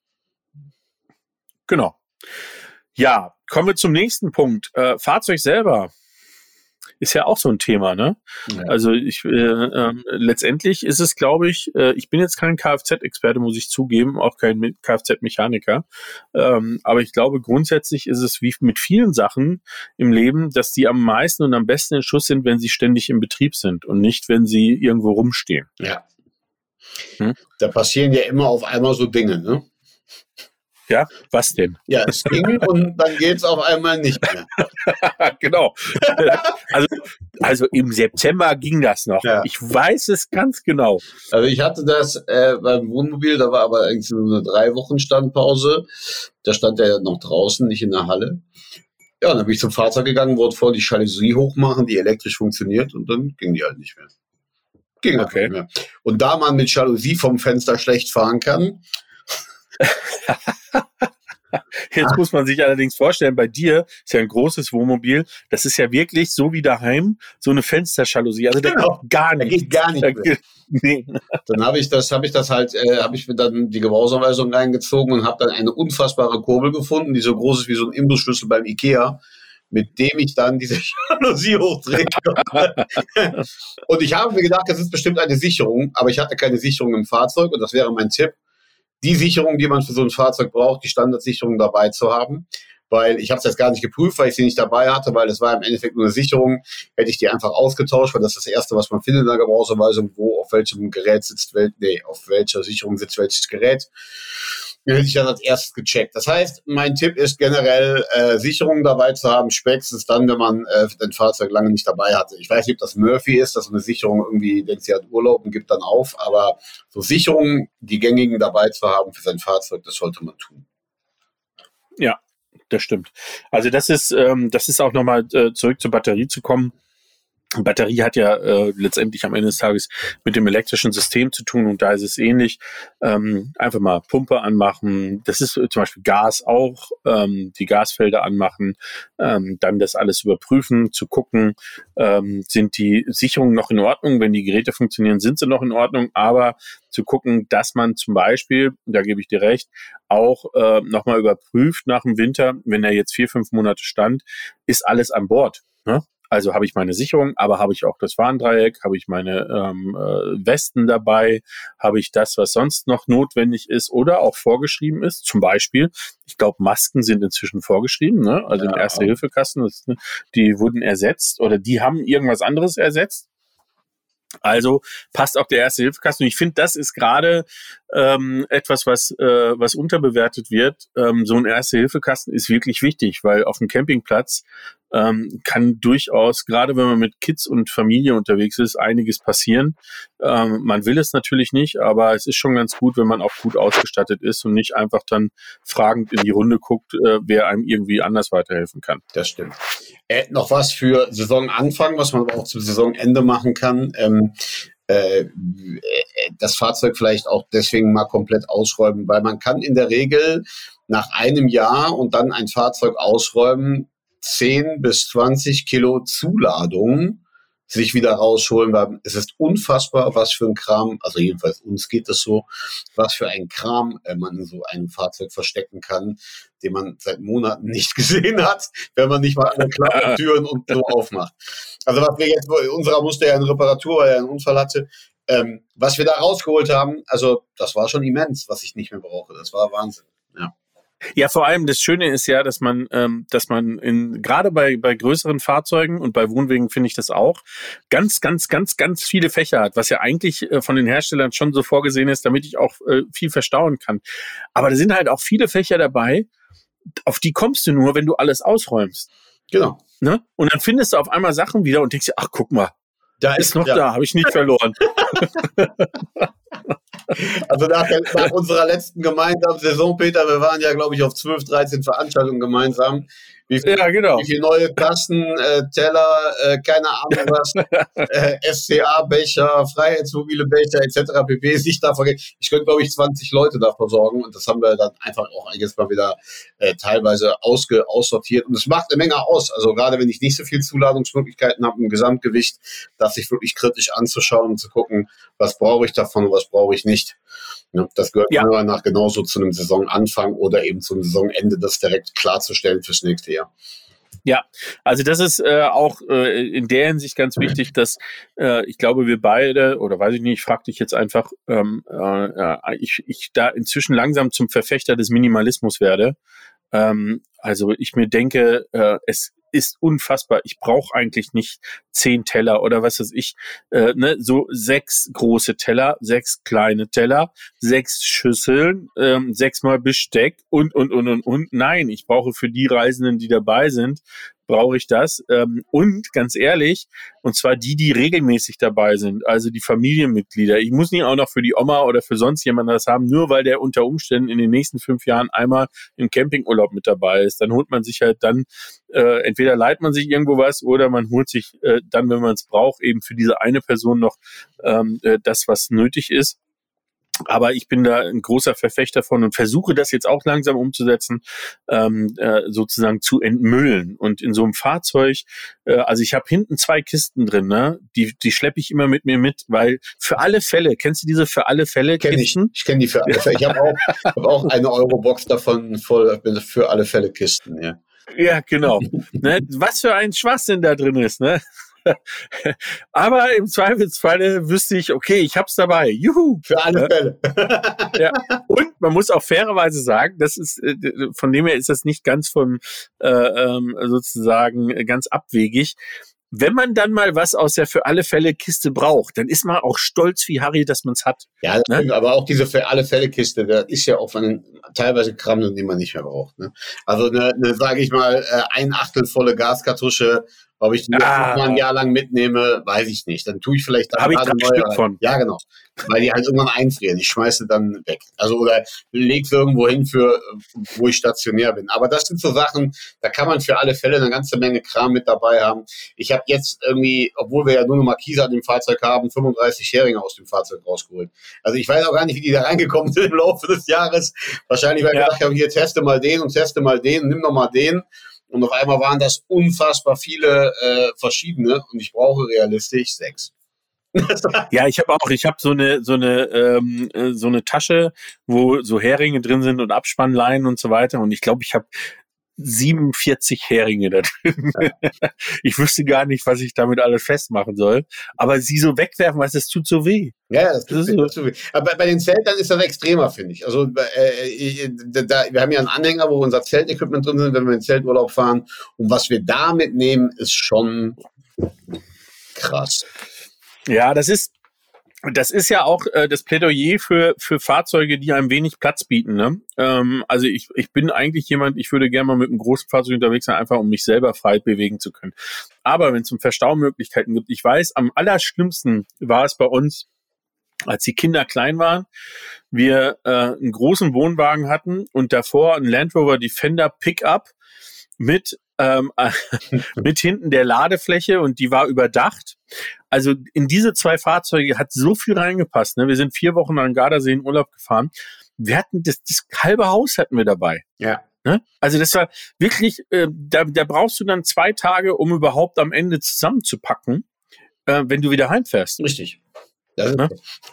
Genau. Ja, kommen wir zum nächsten Punkt. Äh, Fahrzeug selber ist ja auch so ein Thema, ne? Ja. Also ich äh, äh, letztendlich ist es, glaube ich, äh, ich bin jetzt kein Kfz-Experte, muss ich zugeben, auch kein Kfz-Mechaniker, ähm, aber ich glaube, grundsätzlich ist es wie mit vielen Sachen im Leben, dass die am meisten und am besten in Schuss sind, wenn sie ständig im Betrieb sind und nicht, wenn sie irgendwo rumstehen. Ja. Hm? Da passieren ja immer auf einmal so Dinge, ne? Ja, was denn? Ja, es ging und dann geht es auf einmal nicht mehr. Genau. Also, also im September ging das noch. Ja. Ich weiß es ganz genau. Also ich hatte das äh, beim Wohnmobil, da war aber eigentlich nur eine drei Wochen Standpause. Da stand er noch draußen, nicht in der Halle. Ja, dann bin ich zum Fahrzeug gegangen, wollte vor die Jalousie hochmachen, die elektrisch funktioniert und dann ging die halt nicht mehr. Ging halt okay. nicht mehr. Und da man mit Jalousie vom Fenster schlecht fahren kann, jetzt muss man sich allerdings vorstellen, bei dir ist ja ein großes Wohnmobil, das ist ja wirklich so wie daheim, so eine Fensterjalousie. Also genau. Da geht gar nichts. Da geht gar nicht mehr. Nee. Dann habe ich das, habe ich das halt, äh, habe ich mir dann die Gebrauchsanweisung reingezogen und habe dann eine unfassbare Kurbel gefunden, die so groß ist wie so ein Imbusschlüssel beim Ikea, mit dem ich dann diese Jalousie hochdrehen konnte. Und ich habe mir gedacht, das ist bestimmt eine Sicherung, aber ich hatte keine Sicherung im Fahrzeug und das wäre mein Tipp. Die Sicherung, die man für so ein Fahrzeug braucht, die Standardsicherung dabei zu haben, weil ich habe es jetzt gar nicht geprüft, weil ich sie nicht dabei hatte, weil es war im Endeffekt nur eine Sicherung, hätte ich die einfach ausgetauscht, weil das ist das Erste, was man findet in der Gebrauchsanweisung, wo auf welchem Gerät sitzt, wel- nee, auf welcher Sicherung sitzt welches Gerät. Den hätte ich dann als erstes gecheckt. Das heißt, mein Tipp ist generell, äh, Sicherungen dabei zu haben, spätestens dann, wenn man äh, ein Fahrzeug lange nicht dabei hatte. Ich weiß nicht, ob das Murphy ist, dass so eine Sicherung irgendwie denkt, sie hat Urlaub und gibt dann auf, aber so Sicherungen, die gängigen dabei zu haben für sein Fahrzeug, das sollte man tun. Ja, das stimmt. Also das ist, ähm, das ist auch nochmal äh, zurück zur Batterie zu kommen. Batterie hat ja äh, letztendlich am Ende des Tages mit dem elektrischen System zu tun und da ist es ähnlich. Ähm, einfach mal Pumpe anmachen. Das ist zum Beispiel Gas auch, ähm, die Gasfelder anmachen, ähm, dann das alles überprüfen, zu gucken, ähm, sind die Sicherungen noch in Ordnung? Wenn die Geräte funktionieren, sind sie noch in Ordnung, aber zu gucken, dass man zum Beispiel, da gebe ich dir recht, auch äh, nochmal überprüft nach dem Winter, wenn er jetzt vier, fünf Monate stand, ist alles an Bord, ne? Also habe ich meine Sicherung, aber habe ich auch das Warndreieck, habe ich meine ähm, äh, Westen dabei, habe ich das, was sonst noch notwendig ist oder auch vorgeschrieben ist. Zum Beispiel, ich glaube, Masken sind inzwischen vorgeschrieben, ne? Also ja. Im Erste-Hilfe-Kasten, die wurden ersetzt oder die haben irgendwas anderes ersetzt. Also passt auch der Erste-Hilfe-Kasten. Und ich finde, das ist gerade ähm, etwas, was äh, was unterbewertet wird. Ähm, so ein Erste-Hilfe-Kasten ist wirklich wichtig, weil auf dem Campingplatz ähm, kann durchaus, gerade wenn man mit Kids und Familie unterwegs ist, einiges passieren. Ähm, man will es natürlich nicht, aber es ist schon ganz gut, wenn man auch gut ausgestattet ist und nicht einfach dann fragend in die Runde guckt, äh, wer einem irgendwie anders weiterhelfen kann. Das stimmt. Äh, noch was für Saisonanfang, was man aber auch zum Saisonende machen kann. Ähm, äh, das Fahrzeug vielleicht auch deswegen mal komplett ausräumen, weil man kann in der Regel nach einem Jahr und dann ein Fahrzeug ausräumen, zehn bis zwanzig Kilo Zuladung sich wieder rausholen, weil es ist unfassbar, was für ein Kram, also jedenfalls uns geht es so, was für ein Kram äh, man in so einem Fahrzeug verstecken kann, den man seit Monaten nicht gesehen hat, wenn man nicht mal alle klaren Türen und so aufmacht. Also was wir jetzt, unserer musste ja eine Reparatur, weil er einen Unfall hatte, ähm, was wir da rausgeholt haben, also das war schon immens, was ich nicht mehr brauche, das war Wahnsinn, ja. Ja, vor allem das Schöne ist ja, dass man, ähm, dass man in gerade bei bei größeren Fahrzeugen und bei Wohnwegen finde ich das auch ganz, ganz, ganz, ganz viele Fächer hat, was ja eigentlich äh, von den Herstellern schon so vorgesehen ist, damit ich auch äh, viel verstauen kann. Aber da sind halt auch viele Fächer dabei, auf die kommst du nur, wenn du alles ausräumst. Genau. Ne? Und dann findest du auf einmal Sachen wieder und denkst dir, ach guck mal, da ist, ist noch ja. da, habe ich nicht verloren. Also nach, der, nach unserer letzten gemeinsamen Saison, Peter, wir waren ja, glaube ich, auf zwölf, dreizehn Veranstaltungen gemeinsam. Wie viel, ja, genau. Wie viele neue Tassen, äh, Teller, äh, keine Ahnung was, äh, S C A-Becher, Freiheitsmobile Becher et cetera pp. Sich da vergessen. Ich könnte, glaube ich, zwanzig Leute da versorgen und das haben wir dann einfach auch jetzt mal wieder äh, teilweise ausge, aussortiert. Und es macht eine Menge aus. Also gerade wenn ich nicht so viel Zuladungsmöglichkeiten habe im Gesamtgewicht, das sich wirklich kritisch anzuschauen und zu gucken, was brauche ich davon und was brauche ich nicht. Ja, das gehört ja. meiner Meinung nach genauso zu einem Saisonanfang oder eben zum Saisonende, das direkt klarzustellen fürs nächste Jahr. Ja, also das ist äh, auch äh, in der Hinsicht ganz wichtig, dass äh, ich glaube, wir beide, oder weiß ich nicht, ich frage dich jetzt einfach, ähm, äh, ich, ich da inzwischen langsam zum Verfechter des Minimalismus werde. Ähm, also ich mir denke, äh, es ist unfassbar. Ich brauche eigentlich nicht zehn Teller oder was weiß ich, äh, ne, so sechs große Teller, sechs kleine Teller, sechs Schüsseln, ähm, sechsmal Besteck und, und, und, und, und. Nein, ich brauche für die Reisenden, die dabei sind, brauche ich das. Ähm, und ganz ehrlich, und zwar die, die regelmäßig dabei sind, also die Familienmitglieder. Ich muss nicht auch noch für die Oma oder für sonst jemanden das haben, nur weil der unter Umständen in den nächsten fünf Jahren einmal im Campingurlaub mit dabei ist. Dann holt man sich halt dann, äh, entweder leiht man sich irgendwo was oder man holt sich äh, dann, wenn man es braucht, eben für diese eine Person noch ähm, äh, das, was nötig ist. Aber ich bin da ein großer Verfechter von und versuche das jetzt auch langsam umzusetzen, ähm, äh, sozusagen zu entmüllen. Und in so einem Fahrzeug, äh, also ich habe hinten zwei Kisten drin, ne? Die, die schleppe ich immer mit mir mit, weil für alle Fälle, kennst du diese für alle Fälle kenn Kisten? Ich, ich kenne die für alle Fälle. Ich habe auch, hab auch eine Eurobox davon voll für alle Fälle Kisten, ja. Ja, genau. Ne? Was für ein Schwachsinn da drin ist, ne? Aber im Zweifelsfalle wüsste ich, okay, ich hab's dabei. Juhu. Für alle Fälle. Ja. Und man muss auch fairerweise sagen, das ist, von dem her ist das nicht ganz vom, äh, ähm, sozusagen ganz abwegig. Wenn man dann mal was aus der für alle Fälle Kiste braucht, dann ist man auch stolz wie Harry, dass man es hat. Ja, das stimmt, aber auch diese für alle Fälle Kiste, da ist ja auch von den teilweise Kram, den man nicht mehr braucht. Ne? Also eine, eine sage ich mal, ein Achtel volle Gaskartusche, ob ich die ah. mal ein Jahr lang mitnehme, weiß ich nicht. Dann tue ich vielleicht da habe ich drei Stück rein. von. Ja, genau. Weil die halt irgendwann einfrieren. Ich schmeiße dann weg. Also oder lege sie irgendwo hin, für, wo ich stationär bin. Aber das sind so Sachen, da kann man für alle Fälle eine ganze Menge Kram mit dabei haben. Ich habe jetzt irgendwie, obwohl wir ja nur eine Markise an dem Fahrzeug haben, fünfunddreißig Heringe aus dem Fahrzeug rausgeholt. Also ich weiß auch gar nicht, wie die da reingekommen sind im Laufe des Jahres. Wahrscheinlich, weil ich ja. gedacht habe, hier teste mal den und teste mal den, nimm noch mal den. Und auf einmal waren das unfassbar viele äh, verschiedene und ich brauche realistisch sechs. Ja, ich habe auch, ich habe so eine so eine ähm, so eine Tasche, wo so Heringe drin sind und Abspannleinen und so weiter. Und ich glaube, ich habe siebenundvierzig Heringe da drin. Ja. Ich wüsste gar nicht, was ich damit alles festmachen soll. Aber sie so wegwerfen, weil das tut so weh. Ja, das tut, das weh, so. Das tut weh. Aber bei, bei den Zeltern ist das extremer, finde ich. Also äh, ich, da, wir haben ja einen Anhänger, wo unser Zeltequipment drin sind, wenn wir in den Zelturlaub fahren. Und was wir da mitnehmen, ist schon krass. Ja, das ist Das ist ja auch äh, das Plädoyer für für Fahrzeuge, die einem wenig Platz bieten. Ne? Ähm, also ich ich bin eigentlich jemand, ich würde gerne mal mit einem großen Fahrzeug unterwegs sein, einfach um mich selber frei bewegen zu können. Aber wenn es um Verstaumöglichkeiten gibt, ich weiß, am allerschlimmsten war es bei uns, als die Kinder klein waren, wir äh, einen großen Wohnwagen hatten und davor ein Land Rover Defender Pickup mit ähm, mit hinten der Ladefläche und die war überdacht. Also in diese zwei Fahrzeuge hat so viel reingepasst. Ne? Wir sind vier Wochen an Gardasee in Urlaub gefahren. Wir hatten das, das halbe Haus hatten wir dabei. Ja. Ne? Also das war wirklich, äh, da, da brauchst du dann zwei Tage, um überhaupt am Ende zusammenzupacken, äh, wenn du wieder heimfährst. Richtig. Das ist ne?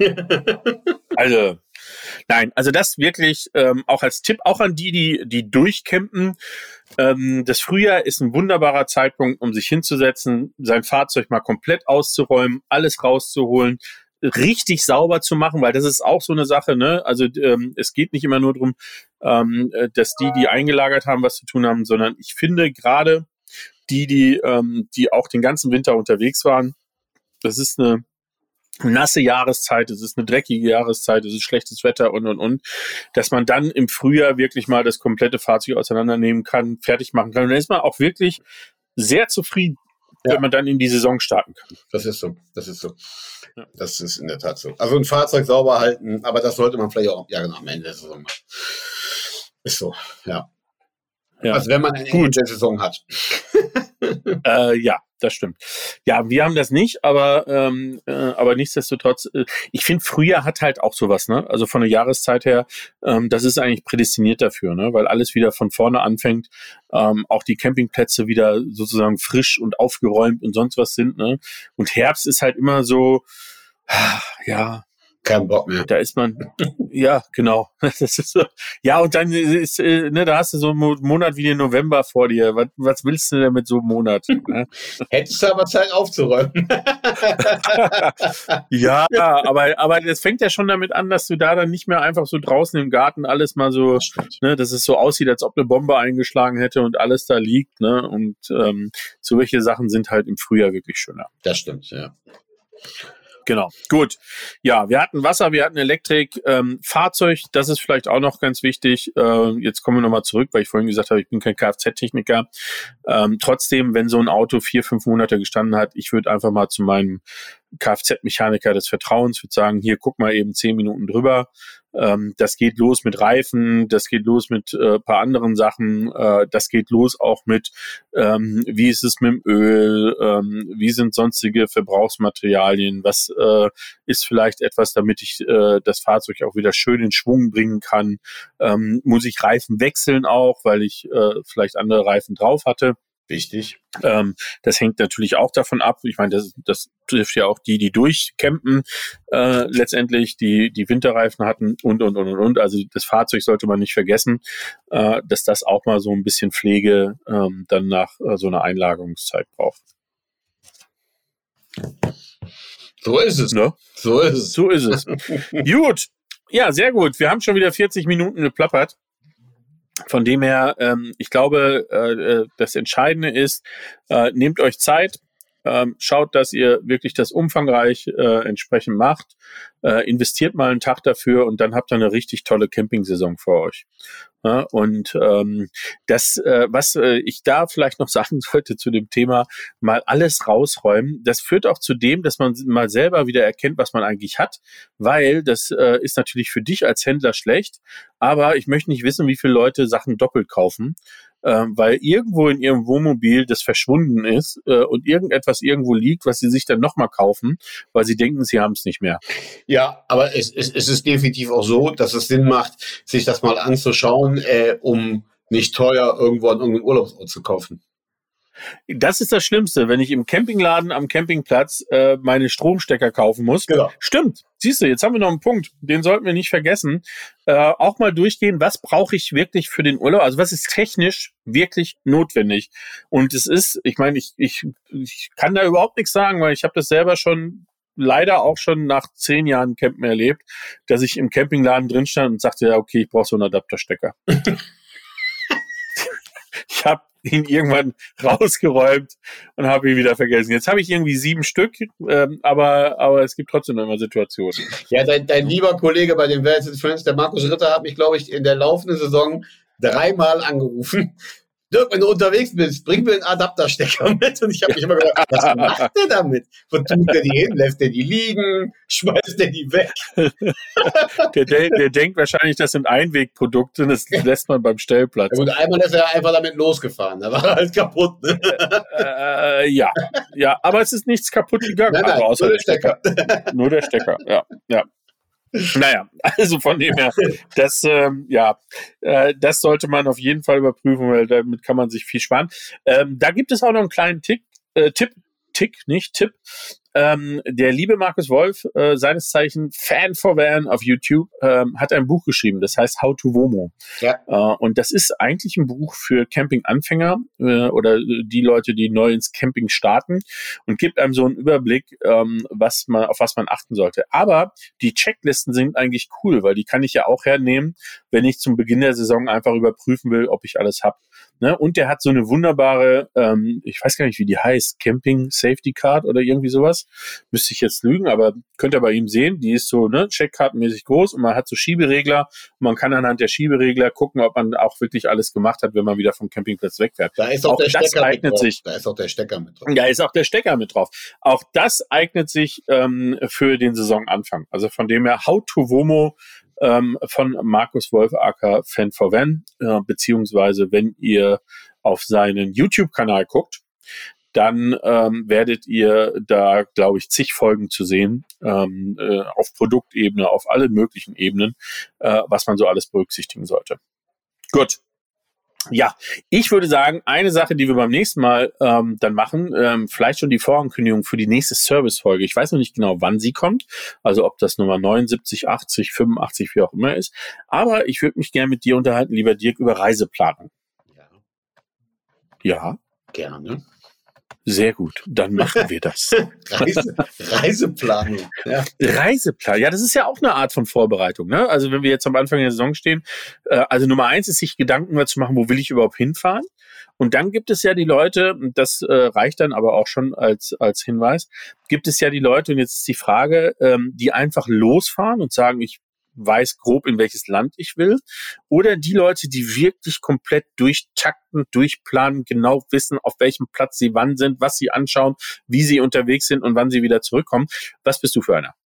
Also Nein, also das wirklich ähm, auch als Tipp, auch an die, die, die durchcampen. Ähm, das Frühjahr ist ein wunderbarer Zeitpunkt, um sich hinzusetzen, sein Fahrzeug mal komplett auszuräumen, alles rauszuholen, richtig sauber zu machen, weil das ist auch so eine Sache, ne? Also ähm, es geht nicht immer nur darum, ähm, dass die, die eingelagert haben, was zu tun haben, sondern ich finde gerade die, die, ähm, die auch den ganzen Winter unterwegs waren, das ist eine nasse Jahreszeit, es ist eine dreckige Jahreszeit, es ist schlechtes Wetter und, und, und, dass man dann im Frühjahr wirklich mal das komplette Fahrzeug auseinandernehmen kann, fertig machen kann. Und dann ist man auch wirklich sehr zufrieden, ja, wenn man dann in die Saison starten kann. Das ist so, das ist so. Ja. Das ist in der Tat so. Also ein Fahrzeug sauber halten, aber das sollte man vielleicht auch, ja genau, am Ende der Saison machen. Ist so, ja. Ja. Also wenn man eine Ende der Saison hat. äh, ja, das stimmt. Ja, wir haben das nicht, aber ähm, äh, aber nichtsdestotrotz, äh, ich finde, Frühjahr hat halt auch sowas, ne? Also von der Jahreszeit her, ähm, das ist eigentlich prädestiniert dafür, ne? Weil alles wieder von vorne anfängt, ähm, auch die Campingplätze wieder sozusagen frisch und aufgeräumt und sonst was sind, ne? Und Herbst ist halt immer so, ja, kein Bock mehr. Da ist man, ja, genau. Das ist so. Ja, und dann ist, ne, da hast du so einen Monat wie den November vor dir. Was, was willst du denn mit so einem Monat? Ne? Hättest du aber Zeit aufzuräumen. Ja, aber, aber das fängt ja schon damit an, dass du da dann nicht mehr einfach so draußen im Garten alles mal so, ne, dass es so aussieht, als ob eine Bombe eingeschlagen hätte und alles da liegt, ne? Und ähm, so welche Sachen sind halt im Frühjahr wirklich schöner. Das stimmt, ja. Genau, gut. Ja, wir hatten Wasser, wir hatten Elektrik, ähm, Fahrzeug, das ist vielleicht auch noch ganz wichtig. Äh, jetzt kommen wir nochmal zurück, weil ich vorhin gesagt habe, ich bin kein Kfz-Techniker. Ähm, trotzdem, wenn so ein Auto vier, fünf Monate gestanden hat, ich würde einfach mal zu meinem Kfz-Mechaniker des Vertrauens, würde sagen, hier, guck mal eben zehn Minuten drüber. Ähm, das geht los mit Reifen, das geht los mit äh, paar anderen Sachen, äh, das geht los auch mit, ähm, wie ist es mit dem Öl, ähm, wie sind sonstige Verbrauchsmaterialien, was äh, ist vielleicht etwas, damit ich äh, das Fahrzeug auch wieder schön in Schwung bringen kann. Ähm, muss ich Reifen wechseln auch, weil ich äh, vielleicht andere Reifen drauf hatte. Wichtig. Ähm, das hängt natürlich auch davon ab. Ich meine, das, das trifft ja auch die, die durchcampen, äh, letztendlich, die die Winterreifen hatten und, und, und, und, und. Also das Fahrzeug sollte man nicht vergessen, äh, dass das auch mal so ein bisschen Pflege ähm, dann nach äh, so einer Einlagerungszeit braucht. So ist es. Ne? So ist es. So ist es. Gut. Ja, sehr gut. Wir haben schon wieder vierzig Minuten geplappert. Von dem her, ähm, ich glaube, äh, das Entscheidende ist, äh, nehmt euch Zeit, ähm, schaut, dass ihr wirklich das umfangreich äh, entsprechend macht, äh, investiert mal einen Tag dafür und dann habt ihr eine richtig tolle Campingsaison für euch. Ja, und ähm, das, äh, was äh, ich da vielleicht noch sagen sollte zu dem Thema, mal alles rausräumen, das führt auch zu dem, dass man mal selber wieder erkennt, was man eigentlich hat, weil das äh, ist natürlich für dich als Händler schlecht, aber ich möchte nicht wissen, wie viele Leute Sachen doppelt kaufen, äh, weil irgendwo in ihrem Wohnmobil das verschwunden ist äh, und irgendetwas irgendwo liegt, was sie sich dann nochmal kaufen, weil sie denken, sie haben es nicht mehr. Ja, aber es, es, es ist definitiv auch so, dass es Sinn macht, sich das mal anzuschauen, äh, um nicht teuer irgendwo an irgendeinen Urlaubsort zu kaufen. Das ist das Schlimmste, wenn ich im Campingladen am Campingplatz äh, meine Stromstecker kaufen muss. Genau. Stimmt. Siehst du, jetzt haben wir noch einen Punkt, den sollten wir nicht vergessen. Äh, auch mal durchgehen, was brauche ich wirklich für den Urlaub? Also was ist technisch wirklich notwendig? Und es ist, ich meine, ich, ich, ich kann da überhaupt nichts sagen, weil ich habe das selber schon leider auch schon nach zehn Jahren Campen erlebt, dass ich im Campingladen drin stand und sagte, ja, okay, ich brauche so einen Adapterstecker. Ich habe ihn irgendwann rausgeräumt und habe ihn wieder vergessen. Jetzt habe ich irgendwie sieben Stück, ähm, aber, aber es gibt trotzdem noch immer Situationen. Ja, dein, dein lieber Kollege bei den Vans and Friends, der Markus Ritter, hat mich, glaube ich, in der laufenden Saison dreimal angerufen. Dirk, wenn du unterwegs bist, bring mir einen Adapterstecker mit. Und ich habe mich immer gedacht, was macht der damit? Wo tut der die hin? Lässt der die liegen? Schmeißt der die weg? der, der, der denkt wahrscheinlich, das sind Einwegprodukte, das lässt man beim Stellplatz. Ja, gut, einmal ist er einfach damit losgefahren, da war er halt kaputt. Ne? Äh, ja, ja, aber es ist nichts kaputt gegangen, Nein, nein, also außer nur der Stecker. Stecker. Nur der Stecker, ja, ja. Naja, also von dem her, das, ähm, ja, äh, das sollte man auf jeden Fall überprüfen, weil damit kann man sich viel sparen. Ähm, da gibt es auch noch einen kleinen Tick, äh, Tipp, Tick, nicht Tipp. Ähm, der liebe Markus Wolf, äh, seines Zeichen Fan for Van auf YouTube, ähm, hat ein Buch geschrieben, das heißt How to Womo. Ja. Äh, und das ist eigentlich ein Buch für Camping-Anfänger äh, oder die Leute, die neu ins Camping starten und gibt einem so einen Überblick, ähm, was man, auf was man achten sollte. Aber die Checklisten sind eigentlich cool, weil die kann ich ja auch hernehmen, wenn ich zum Beginn der Saison einfach überprüfen will, ob ich alles habe. Ne? Und der hat so eine wunderbare, ähm, ich weiß gar nicht, wie die heißt, Camping Safety Card oder irgendwie sowas. Müsste ich jetzt lügen, aber könnt ihr bei ihm sehen, die ist so ne, checkkartenmäßig groß und man hat so Schieberegler und man kann anhand der Schieberegler gucken, ob man auch wirklich alles gemacht hat, wenn man wieder vom Campingplatz wegfährt. Da ist auch, auch der das Stecker eignet mit drauf. sich. Da ist auch der Stecker mit drauf. Da ist auch der Stecker mit drauf. Auch das eignet sich ähm, für den Saisonanfang. Also von dem her How to Womo ähm, von Markus Wolf aka Fan for Van, äh, beziehungsweise wenn ihr auf seinen YouTube-Kanal guckt, dann ähm, werdet ihr da, glaube ich, zig Folgen zu sehen, ähm, äh, auf Produktebene, auf alle möglichen Ebenen, äh, was man so alles berücksichtigen sollte. Gut. Ja, ich würde sagen, eine Sache, die wir beim nächsten Mal ähm, dann machen, ähm, vielleicht schon die Vorankündigung für die nächste Service-Folge. Ich weiß noch nicht genau, wann sie kommt, also ob das Nummer neunundsiebzig, achtzig, fünfundachtzig, wie auch immer ist. Aber ich würde mich gerne mit dir unterhalten, lieber Dirk, über Reiseplanung. Ja. Ja? Gerne. Sehr gut, dann machen wir das. Reise, Reiseplanung. Ja. Reiseplanung, ja, das ist ja auch eine Art von Vorbereitung. Ne? Also wenn wir jetzt am Anfang der Saison stehen, äh, also Nummer eins ist, sich Gedanken mal zu machen, wo will ich überhaupt hinfahren? Und dann gibt es ja die Leute, und das äh, reicht dann aber auch schon als als Hinweis, gibt es ja die Leute, und jetzt ist die Frage, ähm, die einfach losfahren und sagen, ich weiß grob, in welches Land ich will, oder die Leute, die wirklich komplett durchtakten, durchplanen, genau wissen, auf welchem Platz sie wann sind, was sie anschauen, wie sie unterwegs sind und wann sie wieder zurückkommen. Was bist du für einer?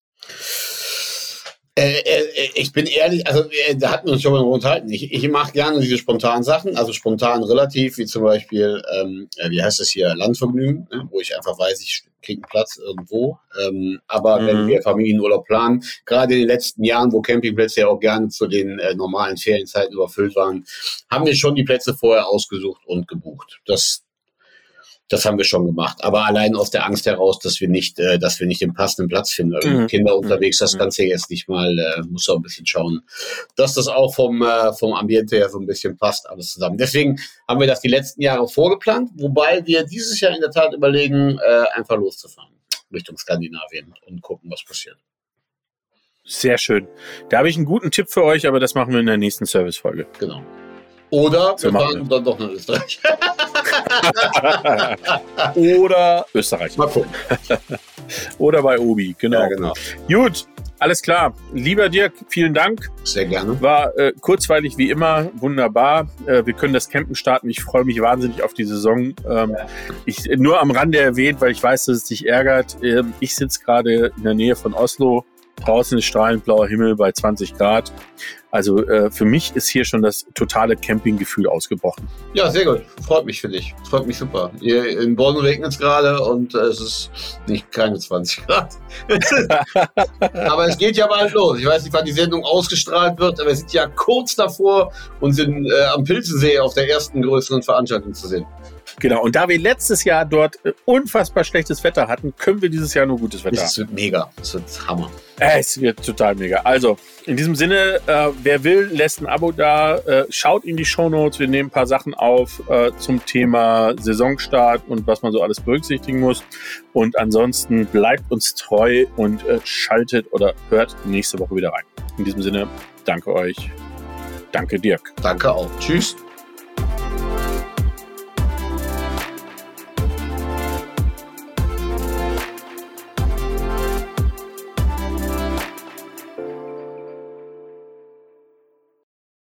Äh, äh, ich bin ehrlich, also äh, da hatten wir uns schon mal unterhalten. Ich, ich mache gerne diese spontanen Sachen, also spontan relativ, wie zum Beispiel, ähm, wie heißt das hier, Landvergnügen, ne, wo ich einfach weiß, ich kriege einen Platz irgendwo. Ähm, aber mhm. wenn wir Familienurlaub planen, gerade in den letzten Jahren, wo Campingplätze ja auch gerne zu den äh, normalen Ferienzeiten überfüllt waren, haben wir schon die Plätze vorher ausgesucht und gebucht. Das Das haben wir schon gemacht, aber allein aus der Angst heraus, dass wir nicht, äh, dass wir nicht den passenden Platz finden. Mhm. Kinder unterwegs, das Ganze jetzt nicht mal, äh, muss auch ein bisschen schauen, dass das auch vom äh, vom Ambiente her so ein bisschen passt, alles zusammen. Deswegen haben wir das die letzten Jahre vorgeplant, wobei wir dieses Jahr in der Tat überlegen, äh, einfach loszufahren. Richtung Skandinavien und gucken, was passiert. Sehr schön. Da habe ich einen guten Tipp für euch, aber das machen wir in der nächsten Service-Folge. Genau. Oder So wir machen fahren dann doch nach Österreich. Oder Österreich. Mal gucken. Oder bei Obi, genau. Ja, genau. Gut, alles klar. Lieber Dirk, vielen Dank. Sehr gerne. War äh, kurzweilig wie immer, wunderbar. Äh, wir können das Campen starten. Ich freue mich wahnsinnig auf die Saison. Ähm, ich, nur am Rande erwähnt, weil ich weiß, dass es dich ärgert. Ähm, ich sitze gerade in der Nähe von Oslo. Draußen ist strahlend blauer Himmel bei zwanzig Grad. Also äh, für mich ist hier schon das totale Campinggefühl ausgebrochen. Ja, sehr gut. Freut mich für dich. Freut mich super. Hier in Bonn regnet es gerade und äh, es ist nicht keine zwanzig Grad. Aber es geht ja bald los. Ich weiß nicht, wann die Sendung ausgestrahlt wird, aber wir sind ja kurz davor und sind äh, am Pilzensee auf der ersten größeren Veranstaltung zu sehen. Genau, und da wir letztes Jahr dort äh, unfassbar schlechtes Wetter hatten, können wir dieses Jahr nur gutes Wetter haben. Es wird mega. Es wird Hammer. Äh, es wird total mega. Also, in diesem Sinne, äh, wer will, lässt ein Abo da. Äh, schaut in die Shownotes. Wir nehmen ein paar Sachen auf äh, zum Thema Saisonstart und was man so alles berücksichtigen muss. Und ansonsten bleibt uns treu und äh, schaltet oder hört nächste Woche wieder rein. In diesem Sinne, danke euch. Danke, Dirk. Danke auch. Tschüss.